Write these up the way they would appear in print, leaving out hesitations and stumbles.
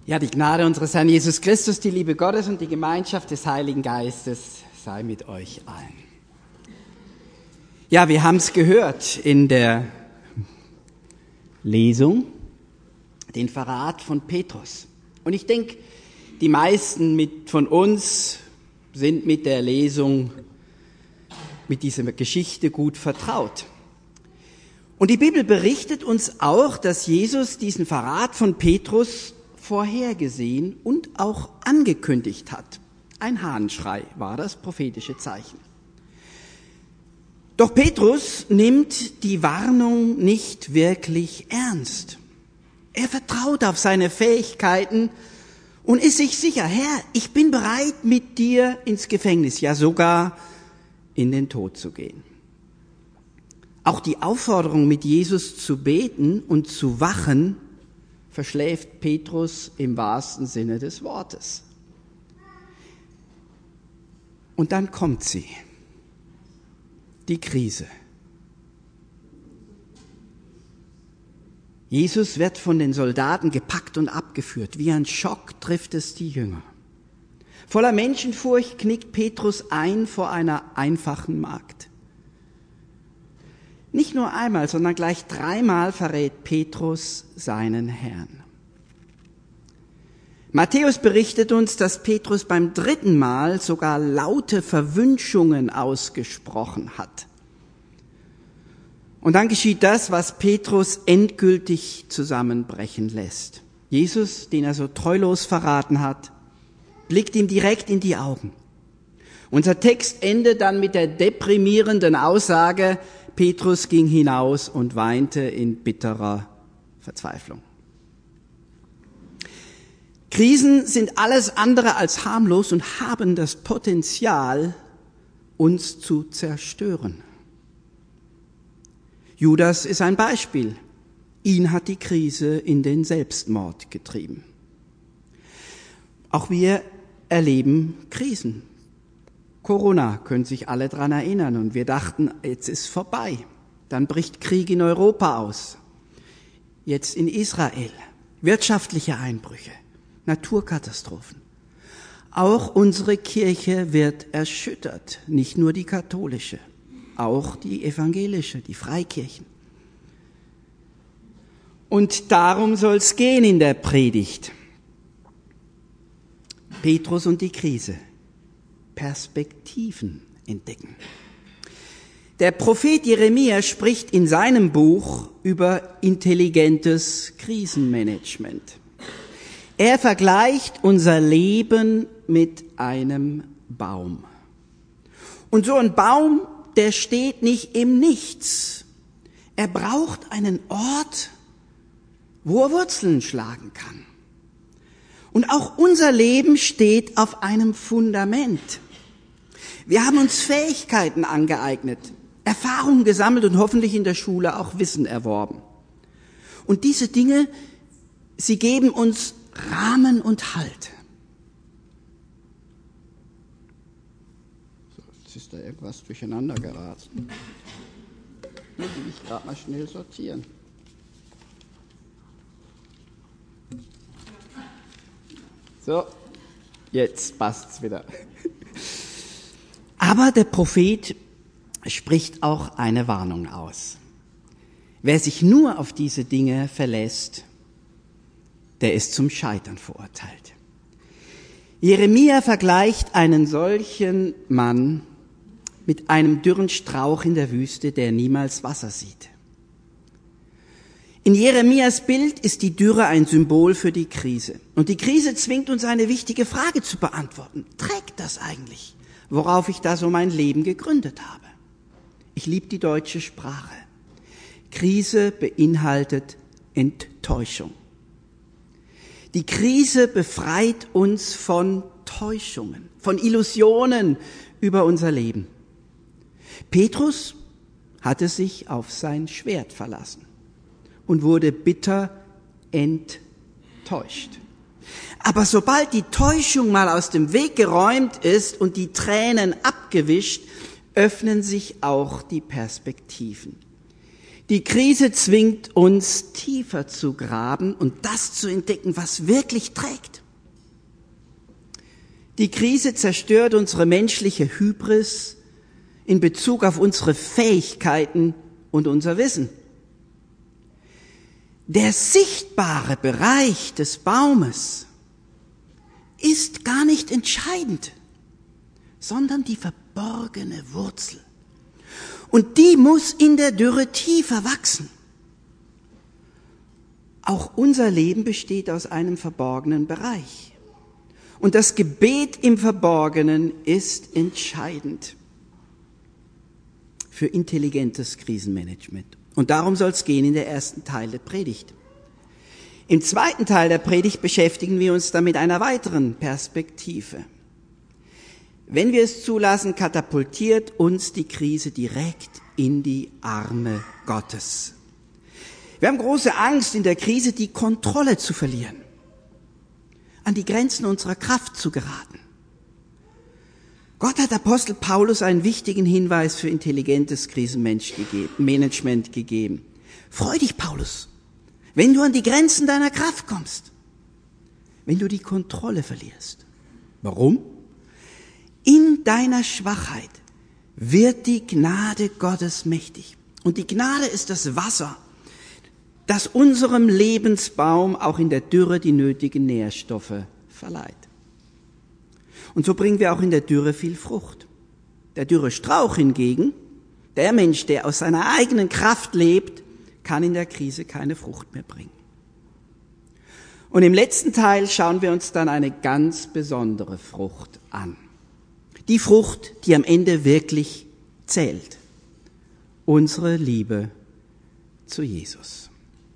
Ja, die Gnade unseres Herrn Jesus Christus, die Liebe Gottes und die Gemeinschaft des Heiligen Geistes sei mit euch allen. Ja, wir haben es gehört in der Lesung, den Verrat von Petrus. Und ich denke, die meisten von uns sind mit der Lesung, mit dieser Geschichte gut vertraut. Und die Bibel berichtet uns auch, dass Jesus diesen Verrat von Petrus vorhergesehen und auch angekündigt hat. Ein Hahnschrei war das prophetische Zeichen. Doch Petrus nimmt die Warnung nicht wirklich ernst. Er vertraut auf seine Fähigkeiten und ist sich sicher, Herr, ich bin bereit, mit dir ins Gefängnis, ja sogar in den Tod zu gehen. Auch die Aufforderung, mit Jesus zu beten und zu wachen, verschläft Petrus im wahrsten Sinne des Wortes. Und dann kommt sie, die Krise. Jesus wird von den Soldaten gepackt und abgeführt. Wie ein Schock trifft es die Jünger. Voller Menschenfurcht knickt Petrus ein vor einer einfachen Magd. Nicht nur einmal, sondern gleich 3-mal verrät Petrus seinen Herrn. Matthäus berichtet uns, dass Petrus beim 3. Mal sogar laute Verwünschungen ausgesprochen hat. Und dann geschieht das, was Petrus endgültig zusammenbrechen lässt. Jesus, den er so treulos verraten hat, blickt ihm direkt in die Augen. Unser Text endet dann mit der deprimierenden Aussage, Petrus ging hinaus und weinte in bitterer Verzweiflung. Krisen sind alles andere als harmlos und haben das Potenzial, uns zu zerstören. Judas ist ein Beispiel. Ihn hat die Krise in den Selbstmord getrieben. Auch wir erleben Krisen. Corona, können sich alle dran erinnern, und wir dachten, jetzt ist vorbei. Dann bricht Krieg in Europa aus. Jetzt in Israel. Wirtschaftliche Einbrüche, Naturkatastrophen. Auch unsere Kirche wird erschüttert, nicht nur die katholische, auch die evangelische, die Freikirchen. Und darum soll es gehen in der Predigt. Petrus und die Krise. Perspektiven entdecken. Der Prophet Jeremia spricht in seinem Buch über intelligentes Krisenmanagement. Er vergleicht unser Leben mit einem Baum. Und so ein Baum, der steht nicht im Nichts. Er braucht einen Ort, wo er Wurzeln schlagen kann. Und auch unser Leben steht auf einem Fundament. Wir haben uns Fähigkeiten angeeignet, Erfahrungen gesammelt und hoffentlich in der Schule auch Wissen erworben. Und diese Dinge, sie geben uns Rahmen und Halt. So, jetzt ist da irgendwas durcheinander geraten. Muss ich mich gerade mal schnell sortieren. So, jetzt passt's wieder. Aber der Prophet spricht auch eine Warnung aus. Wer sich nur auf diese Dinge verlässt, der ist zum Scheitern verurteilt. Jeremia vergleicht einen solchen Mann mit einem dürren Strauch in der Wüste, der niemals Wasser sieht. In Jeremias Bild ist die Dürre ein Symbol für die Krise. Und die Krise zwingt uns eine wichtige Frage zu beantworten. Trägt das eigentlich, worauf ich da so mein Leben gegründet habe? Ich liebe die deutsche Sprache. Krise beinhaltet Enttäuschung. Die Krise befreit uns von Täuschungen, von Illusionen über unser Leben. Petrus hatte sich auf sein Schwert verlassen und wurde bitter enttäuscht. Aber sobald die Täuschung mal aus dem Weg geräumt ist und die Tränen abgewischt, öffnen sich auch die Perspektiven. Die Krise zwingt uns, tiefer zu graben und das zu entdecken, was wirklich trägt. Die Krise zerstört unsere menschliche Hybris in Bezug auf unsere Fähigkeiten und unser Wissen. Der sichtbare Bereich des Baumes ist gar nicht entscheidend, sondern die verborgene Wurzel. Und die muss in der Dürre tiefer wachsen. Auch unser Leben besteht aus einem verborgenen Bereich. Und das Gebet im Verborgenen ist entscheidend für intelligentes Krisenmanagement. Und darum soll es gehen in der ersten Teil der Predigt. Im zweiten Teil der Predigt beschäftigen wir uns dann mit einer weiteren Perspektive. Wenn wir es zulassen, katapultiert uns die Krise direkt in die Arme Gottes. Wir haben große Angst, in der Krise die Kontrolle zu verlieren, an die Grenzen unserer Kraft zu geraten. Gott hat Apostel Paulus einen wichtigen Hinweis für intelligentes Krisenmanagement gegeben. Freu dich, Paulus, wenn du an die Grenzen deiner Kraft kommst, wenn du die Kontrolle verlierst. Warum? In deiner Schwachheit wird die Gnade Gottes mächtig. Und die Gnade ist das Wasser, das unserem Lebensbaum auch in der Dürre die nötigen Nährstoffe verleiht. Und so bringen wir auch in der Dürre viel Frucht. Der Dürrestrauch hingegen, der Mensch, der aus seiner eigenen Kraft lebt, kann in der Krise keine Frucht mehr bringen. Und im letzten Teil schauen wir uns dann eine ganz besondere Frucht an. Die Frucht, die am Ende wirklich zählt. Unsere Liebe zu Jesus.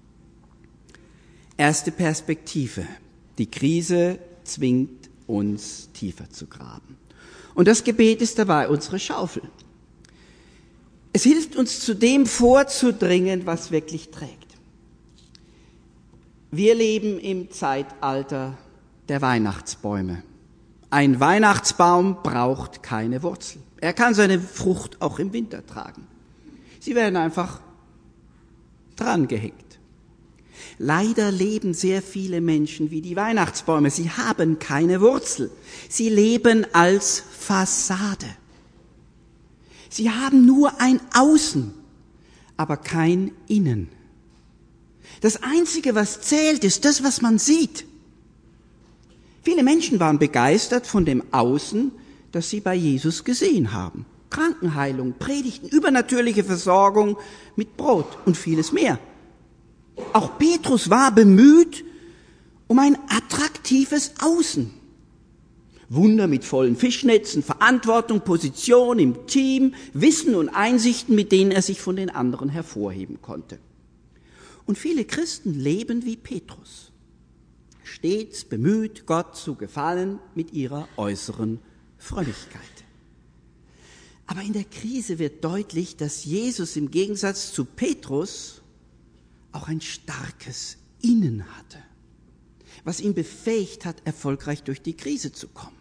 Erste Perspektive. Die Krise zwingt uns tiefer zu graben. Und das Gebet ist dabei unsere Schaufel. Es hilft uns zu dem vorzudringen, was wirklich trägt. Wir leben im Zeitalter der Weihnachtsbäume. Ein Weihnachtsbaum braucht keine Wurzel. Er kann seine Frucht auch im Winter tragen. Sie werden einfach dran gehängt. Leider leben sehr viele Menschen wie die Weihnachtsbäume. Sie haben keine Wurzel. Sie leben als Fassade. Sie haben nur ein Außen, aber kein Innen. Das Einzige, was zählt, ist das, was man sieht. Viele Menschen waren begeistert von dem Außen, das sie bei Jesus gesehen haben. Krankenheilung, Predigten, übernatürliche Versorgung mit Brot und vieles mehr. Auch Petrus war bemüht um ein attraktives Außen. Wunder mit vollen Fischnetzen, Verantwortung, Position im Team, Wissen und Einsichten, mit denen er sich von den anderen hervorheben konnte. Und viele Christen leben wie Petrus. Stets bemüht, Gott zu gefallen mit ihrer äußeren Frömmigkeit. Aber in der Krise wird deutlich, dass Jesus im Gegensatz zu Petrus auch ein starkes Innen hatte, was ihn befähigt hat, erfolgreich durch die Krise zu kommen.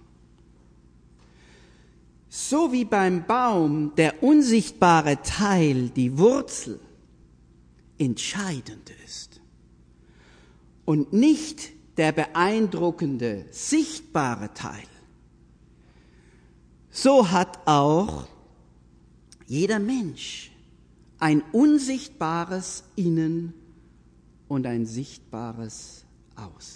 So wie beim Baum der unsichtbare Teil, die Wurzel, entscheidend ist und nicht der beeindruckende, sichtbare Teil, so hat auch jeder Mensch ein unsichtbares Innen und ein sichtbares Außen.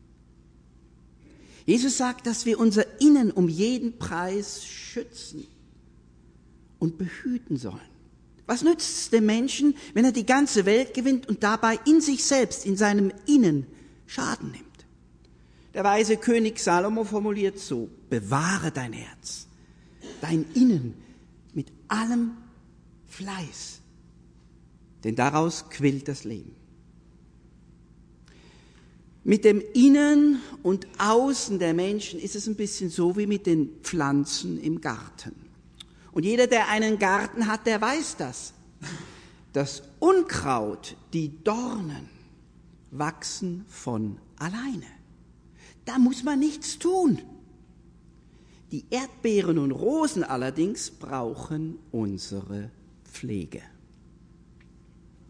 Jesus sagt, dass wir unser Innen um jeden Preis schützen und behüten sollen. Was nützt es dem Menschen, wenn er die ganze Welt gewinnt und dabei in sich selbst, in seinem Innen Schaden nimmt? Der weise König Salomo formuliert so: Bewahre dein Herz, dein Innen mit allem Fleiß, denn daraus quillt das Leben. Mit dem Innen und Außen der Menschen ist es ein bisschen so wie mit den Pflanzen im Garten. Und jeder, der einen Garten hat, der weiß das. Das Unkraut, die Dornen, wachsen von alleine. Da muss man nichts tun. Die Erdbeeren und Rosen allerdings brauchen unsere Pflege.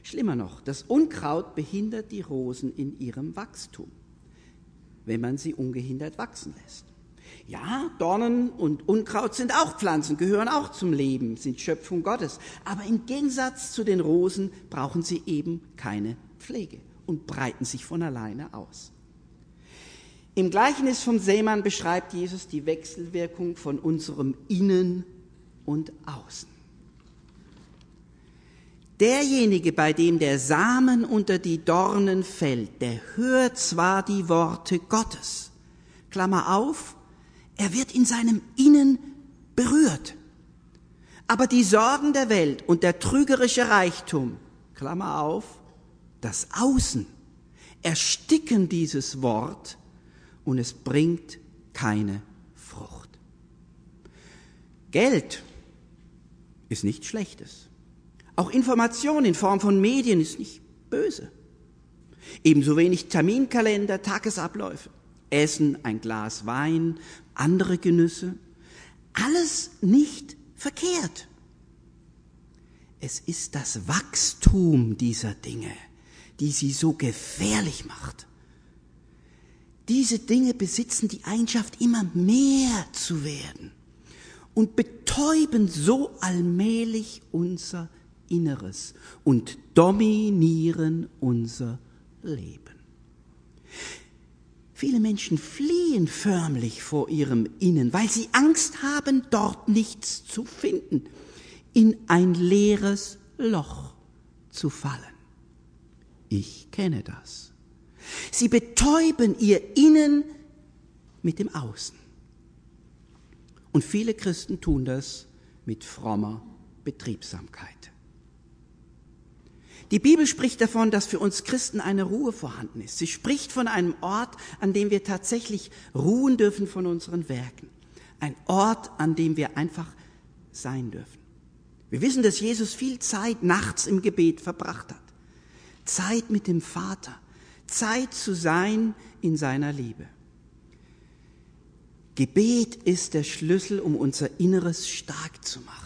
Schlimmer noch, das Unkraut behindert die Rosen in ihrem Wachstum, wenn man sie ungehindert wachsen lässt. Ja, Dornen und Unkraut sind auch Pflanzen, gehören auch zum Leben, sind Schöpfung Gottes. Aber im Gegensatz zu den Rosen brauchen sie eben keine Pflege und breiten sich von alleine aus. Im Gleichnis vom Sämann beschreibt Jesus die Wechselwirkung von unserem Innen und Außen. Derjenige, bei dem der Samen unter die Dornen fällt, der hört zwar die Worte Gottes, Klammer auf, er wird in seinem Innen berührt, aber die Sorgen der Welt und der trügerische Reichtum, Klammer auf, das Außen, ersticken dieses Wort und es bringt keine Frucht. Geld ist nichts Schlechtes. Auch Information in Form von Medien ist nicht böse. Ebenso wenig Terminkalender, Tagesabläufe, Essen, ein Glas Wein, andere Genüsse. Alles nicht verkehrt. Es ist das Wachstum dieser Dinge, die sie so gefährlich macht. Diese Dinge besitzen die Eigenschaft, immer mehr zu werden und betäuben so allmählich unser Inneres und dominieren unser Leben. Viele Menschen fliehen förmlich vor ihrem Innen, weil sie Angst haben, dort nichts zu finden, in ein leeres Loch zu fallen. Ich kenne das. Sie betäuben ihr Innen mit dem Außen. Und viele Christen tun das mit frommer Betriebsamkeit. Die Bibel spricht davon, dass für uns Christen eine Ruhe vorhanden ist. Sie spricht von einem Ort, an dem wir tatsächlich ruhen dürfen von unseren Werken. Ein Ort, an dem wir einfach sein dürfen. Wir wissen, dass Jesus viel Zeit nachts im Gebet verbracht hat. Zeit mit dem Vater. Zeit zu sein in seiner Liebe. Gebet ist der Schlüssel, um unser Inneres stark zu machen.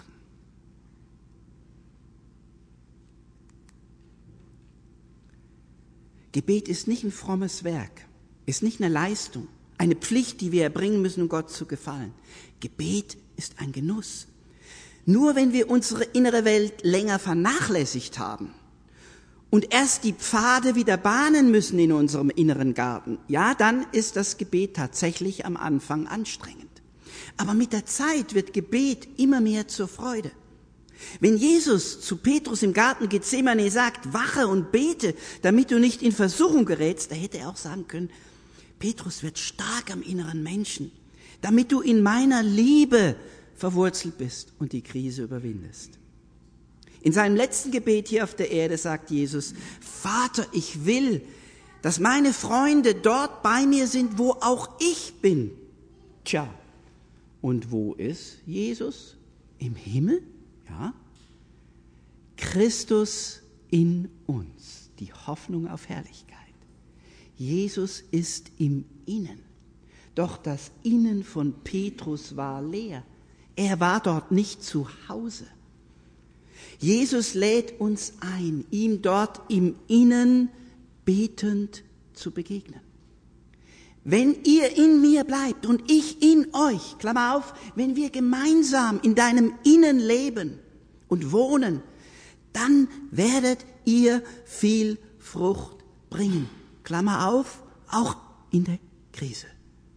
Gebet ist nicht ein frommes Werk, ist nicht eine Leistung, eine Pflicht, die wir erbringen müssen, um Gott zu gefallen. Gebet ist ein Genuss. Nur wenn wir unsere innere Welt länger vernachlässigt haben und erst die Pfade wieder bahnen müssen in unserem inneren Garten, ja, dann ist das Gebet tatsächlich am Anfang anstrengend. Aber mit der Zeit wird Gebet immer mehr zur Freude. Wenn Jesus zu Petrus im Garten Gethsemane sagt, wache und bete, damit du nicht in Versuchung gerätst, da hätte er auch sagen können, Petrus, wird stark am inneren Menschen, damit du in meiner Liebe verwurzelt bist und die Krise überwindest. In seinem letzten Gebet hier auf der Erde sagt Jesus, Vater, ich will, dass meine Freunde dort bei mir sind, wo auch ich bin. Tja, und wo ist Jesus? Im Himmel? Ja, Christus in uns, die Hoffnung auf Herrlichkeit. Jesus ist im Innen. Doch das Innen von Petrus war leer. Er war dort nicht zu Hause. Jesus lädt uns ein, ihm dort im Innen betend zu begegnen. Wenn ihr in mir bleibt und ich in euch, Klammer auf, wenn wir gemeinsam in deinem Innen leben und wohnen, dann werdet ihr viel Frucht bringen. Klammer auf, auch in der Krise.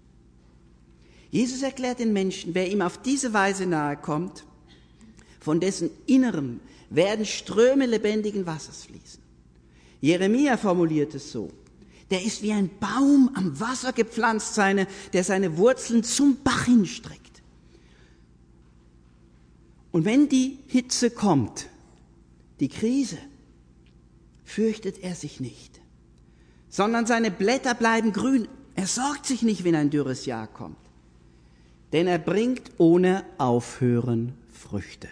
Jesus erklärt den Menschen, wer ihm auf diese Weise nahe kommt, von dessen Innerem werden Ströme lebendigen Wassers fließen. Jeremia formuliert es so: Der ist wie ein Baum am Wasser gepflanzt, der seine Wurzeln zum Bach hinstreckt. Und wenn die Hitze kommt, die Krise, fürchtet er sich nicht, sondern seine Blätter bleiben grün. Er sorgt sich nicht, wenn ein dürres Jahr kommt, denn er bringt ohne Aufhören Früchte.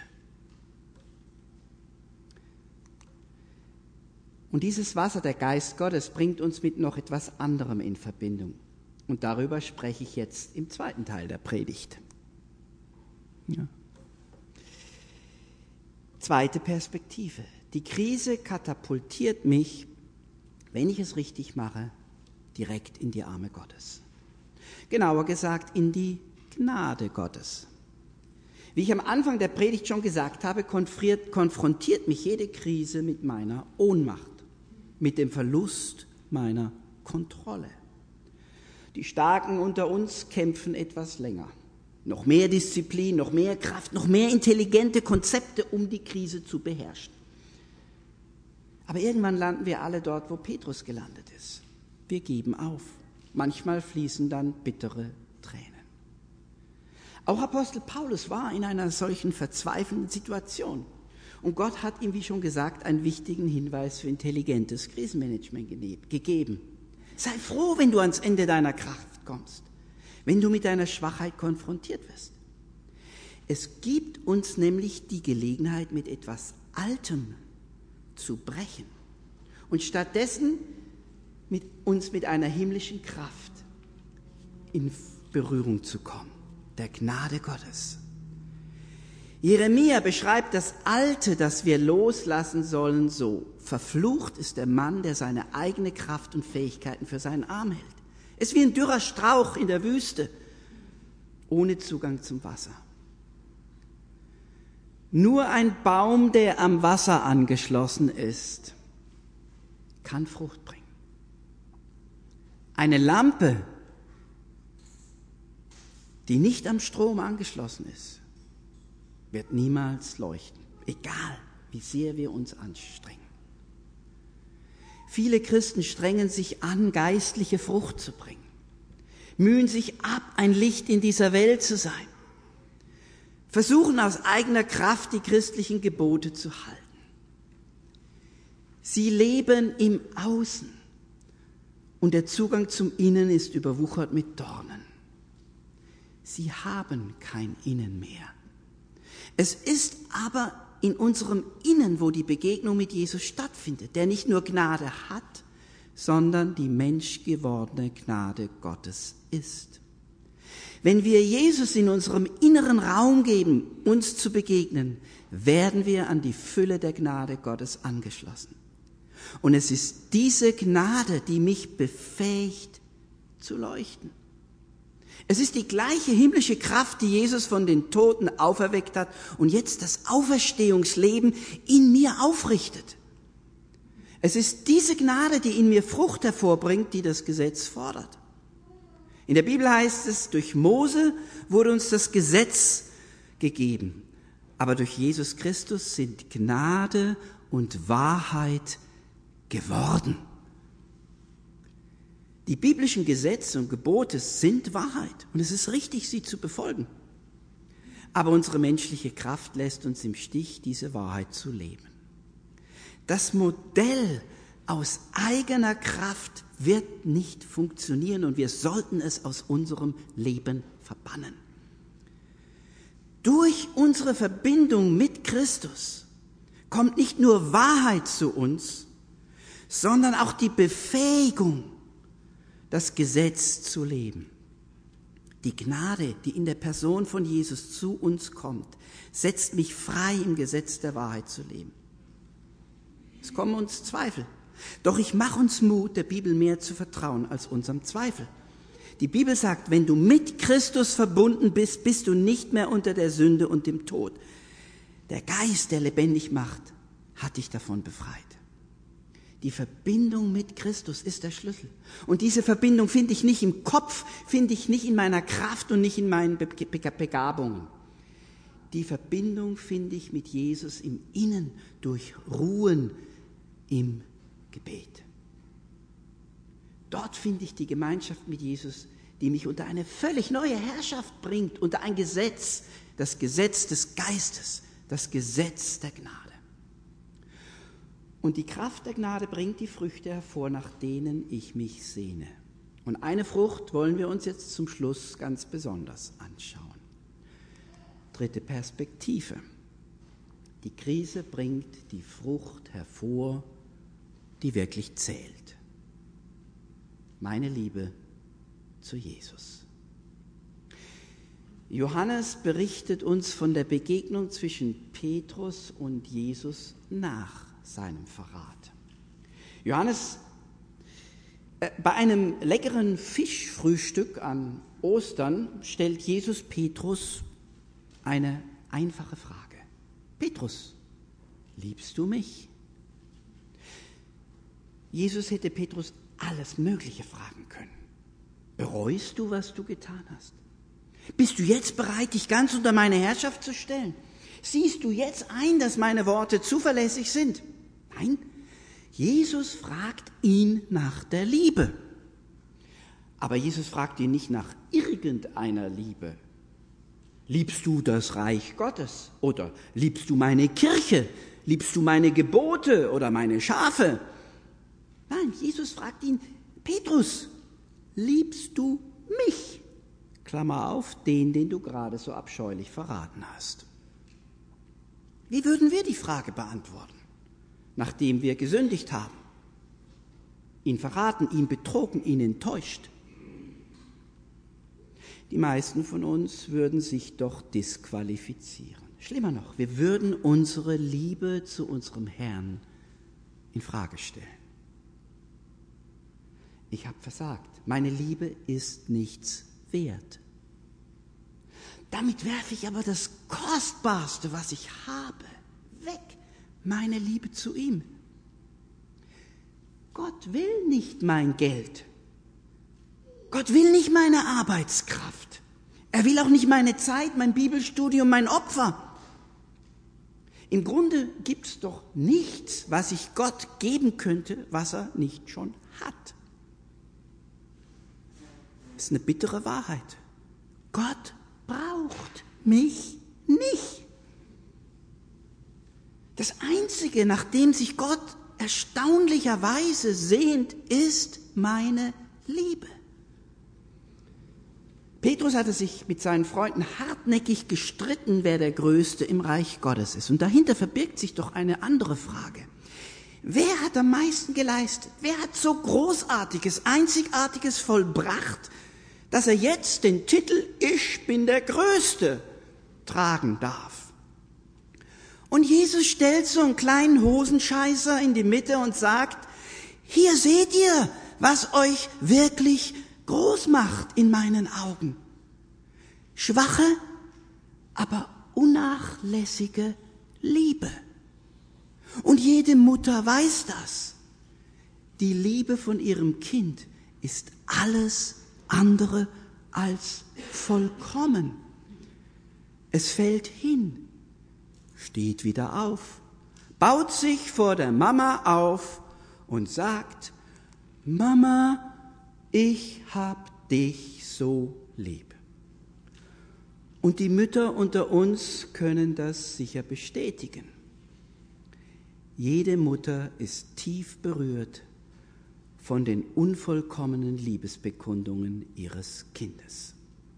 Und dieses Wasser, der Geist Gottes, bringt uns mit noch etwas anderem in Verbindung. Und darüber spreche ich jetzt im zweiten Teil der Predigt. Ja. Zweite Perspektive. Die Krise katapultiert mich, wenn ich es richtig mache, direkt in die Arme Gottes. Genauer gesagt, in die Gnade Gottes. Wie ich am Anfang der Predigt schon gesagt habe, konfrontiert mich jede Krise mit meiner Ohnmacht, mit dem Verlust meiner Kontrolle. Die Starken unter uns kämpfen etwas länger. Noch mehr Disziplin, noch mehr Kraft, noch mehr intelligente Konzepte, um die Krise zu beherrschen. Aber irgendwann landen wir alle dort, wo Petrus gelandet ist. Wir geben auf. Manchmal fließen dann bittere Tränen. Auch Apostel Paulus war in einer solchen verzweifelnden Situation. Und Gott hat ihm, wie schon gesagt, einen wichtigen Hinweis für intelligentes Krisenmanagement gegeben. Sei froh, wenn du ans Ende deiner Kraft kommst, wenn du mit deiner Schwachheit konfrontiert wirst. Es gibt uns nämlich die Gelegenheit, mit etwas Altem zu brechen und stattdessen uns mit einer himmlischen Kraft in Berührung zu kommen, der Gnade Gottes. Jeremia beschreibt das Alte, das wir loslassen sollen, so: Verflucht ist der Mann, der seine eigene Kraft und Fähigkeiten für seinen Arm hält. Es ist wie ein dürrer Strauch in der Wüste, ohne Zugang zum Wasser. Nur ein Baum, der am Wasser angeschlossen ist, kann Frucht bringen. Eine Lampe, die nicht am Strom angeschlossen ist, wird niemals leuchten, egal wie sehr wir uns anstrengen. Viele Christen strengen sich an, geistliche Frucht zu bringen, mühen sich ab, ein Licht in dieser Welt zu sein, versuchen aus eigener Kraft die christlichen Gebote zu halten. Sie leben im Außen und der Zugang zum Innen ist überwuchert mit Dornen. Sie haben kein Innen mehr. Es ist aber in unserem Innen, wo die Begegnung mit Jesus stattfindet, der nicht nur Gnade hat, sondern die menschgewordene Gnade Gottes ist. Wenn wir Jesus in unserem inneren Raum geben, uns zu begegnen, werden wir an die Fülle der Gnade Gottes angeschlossen. Und es ist diese Gnade, die mich befähigt zu leuchten. Es ist die gleiche himmlische Kraft, die Jesus von den Toten auferweckt hat und jetzt das Auferstehungsleben in mir aufrichtet. Es ist diese Gnade, die in mir Frucht hervorbringt, die das Gesetz fordert. In der Bibel heißt es, durch Mose wurde uns das Gesetz gegeben, aber durch Jesus Christus sind Gnade und Wahrheit geworden. Die biblischen Gesetze und Gebote sind Wahrheit und es ist richtig, sie zu befolgen. Aber unsere menschliche Kraft lässt uns im Stich, diese Wahrheit zu leben. Das Modell aus eigener Kraft wird nicht funktionieren und wir sollten es aus unserem Leben verbannen. Durch unsere Verbindung mit Christus kommt nicht nur Wahrheit zu uns, sondern auch die Befähigung, das Gesetz zu leben. Die Gnade, die in der Person von Jesus zu uns kommt, setzt mich frei, im Gesetz der Wahrheit zu leben. Es kommen uns Zweifel. Doch ich mache uns Mut, der Bibel mehr zu vertrauen als unserem Zweifel. Die Bibel sagt, wenn du mit Christus verbunden bist, bist du nicht mehr unter der Sünde und dem Tod. Der Geist, der lebendig macht, hat dich davon befreit. Die Verbindung mit Christus ist der Schlüssel. Und diese Verbindung finde ich nicht im Kopf, finde ich nicht in meiner Kraft und nicht in meinen Begabungen. Die Verbindung finde ich mit Jesus im Innen durch Ruhen im Gebet. Dort finde ich die Gemeinschaft mit Jesus, die mich unter eine völlig neue Herrschaft bringt, unter ein Gesetz, das Gesetz des Geistes, das Gesetz der Gnade. Und die Kraft der Gnade bringt die Früchte hervor, nach denen ich mich sehne. Und eine Frucht wollen wir uns jetzt zum Schluss ganz besonders anschauen. Dritte Perspektive. Die Krise bringt die Frucht hervor, die wirklich zählt. Meine Liebe zu Jesus. Johannes berichtet uns von der Begegnung zwischen Petrus und Jesus nach seinem Verrat. Johannes, bei einem leckeren Fischfrühstück an Ostern stellt Jesus Petrus eine einfache Frage. Petrus, liebst du mich? Jesus hätte Petrus alles Mögliche fragen können. Bereust du, was du getan hast? Bist du jetzt bereit, dich ganz unter meine Herrschaft zu stellen? Siehst du jetzt ein, dass meine Worte zuverlässig sind? Nein, Jesus fragt ihn nach der Liebe. Aber Jesus fragt ihn nicht nach irgendeiner Liebe. Liebst du das Reich Gottes? Oder liebst du meine Kirche? Liebst du meine Gebote oder meine Schafe? Nein, Jesus fragt ihn, Petrus, liebst du mich? Klammer auf, den du gerade so abscheulich verraten hast. Wie würden wir die Frage beantworten, nachdem wir gesündigt haben, ihn verraten, ihn betrogen, ihn enttäuscht? Die meisten von uns würden sich doch disqualifizieren. Schlimmer noch, wir würden unsere Liebe zu unserem Herrn in Frage stellen. Ich habe versagt. Meine Liebe ist nichts wert. Damit werfe ich aber das Kostbarste, was ich habe, weg. Meine Liebe zu ihm. Gott will nicht mein Geld. Gott will nicht meine Arbeitskraft. Er will auch nicht meine Zeit, mein Bibelstudium, mein Opfer. Im Grunde gibt es doch nichts, was ich Gott geben könnte, was er nicht schon hat. Das ist eine bittere Wahrheit. Gott braucht mich nicht. Das Einzige, nach dem sich Gott erstaunlicherweise sehnt, ist meine Liebe. Petrus hatte sich mit seinen Freunden hartnäckig gestritten, wer der Größte im Reich Gottes ist. Und dahinter verbirgt sich doch eine andere Frage. Wer hat am meisten geleistet? Wer hat so Großartiges, Einzigartiges vollbracht, dass er jetzt den Titel Ich bin der Größte tragen darf? Und Jesus stellt so einen kleinen Hosenscheißer in die Mitte und sagt, hier seht ihr, was euch wirklich groß macht in meinen Augen. Schwache, aber unnachlässige Liebe. Und jede Mutter weiß das. Die Liebe von ihrem Kind ist alles andere als vollkommen. Es fällt hin, steht wieder auf, baut sich vor der Mama auf und sagt, Mama, ich hab dich so lieb. Und die Mütter unter uns können das sicher bestätigen. Jede Mutter ist tief berührt von den unvollkommenen Liebesbekundungen ihres Kindes.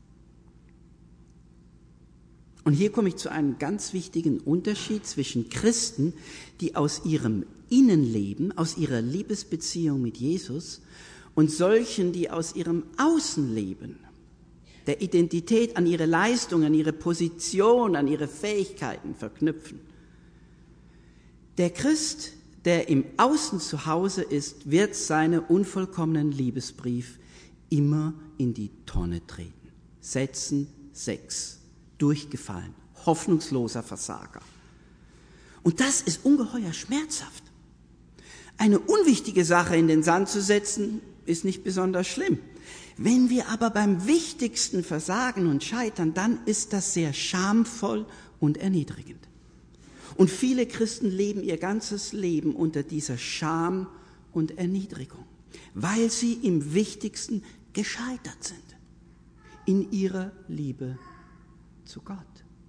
Und hier komme ich zu einem ganz wichtigen Unterschied zwischen Christen, die aus ihrem Innenleben, aus ihrer Liebesbeziehung mit Jesus und solchen, die aus ihrem Außenleben, der Identität an ihre Leistung, an ihre Position, an ihre Fähigkeiten verknüpfen. Der Christ, der im Außen zu Hause ist, wird seinen unvollkommenen Liebesbrief immer in die Tonne treten. Sätzen 6. Durchgefallen. Hoffnungsloser Versager. Und das ist ungeheuer schmerzhaft. Eine unwichtige Sache in den Sand zu setzen, ist nicht besonders schlimm. Wenn wir aber beim Wichtigsten versagen und scheitern, dann ist das sehr schamvoll und erniedrigend. Und viele Christen leben ihr ganzes Leben unter dieser Scham und Erniedrigung, weil sie im Wichtigsten gescheitert sind, in ihrer Liebe zu Gott.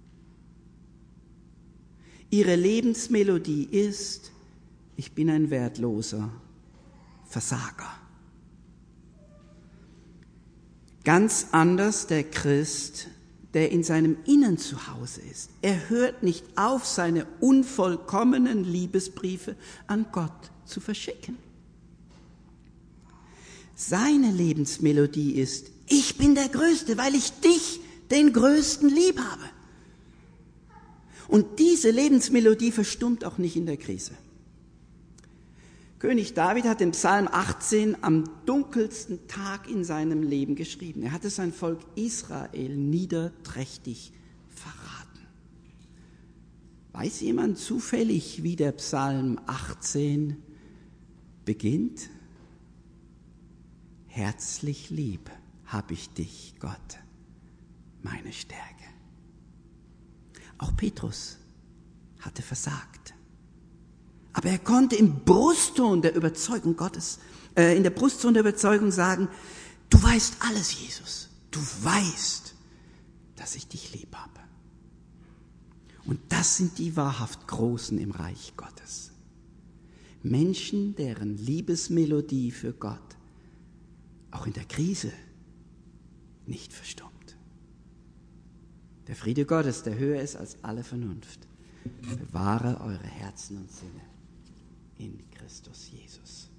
Ihre Lebensmelodie ist, ich bin ein wertloser Versager. Ganz anders der Christ, der in seinem Innern zu Hause ist. Er hört nicht auf, seine unvollkommenen Liebesbriefe an Gott zu verschicken. Seine Lebensmelodie ist, ich bin der Größte, weil ich dich, den Größten, lieb habe. Und diese Lebensmelodie verstummt auch nicht in der Krise. König David hat den Psalm 18 am dunkelsten Tag in seinem Leben geschrieben. Er hatte sein Volk Israel niederträchtig verraten. Weiß jemand zufällig, wie der Psalm 18 beginnt? Herzlich lieb hab ich dich, Gott, meine Stärke. Auch Petrus hatte versagt. Aber er konnte im Brustton der Überzeugung Gottes, in der Brustton der Überzeugung sagen, du weißt alles, Jesus. Du weißt, dass ich dich lieb habe. Und das sind die wahrhaft Großen im Reich Gottes. Menschen, deren Liebesmelodie für Gott auch in der Krise nicht verstummt. Der Friede Gottes, der höher ist als alle Vernunft, bewahre eure Herzen und Sinne in Christus Jesus.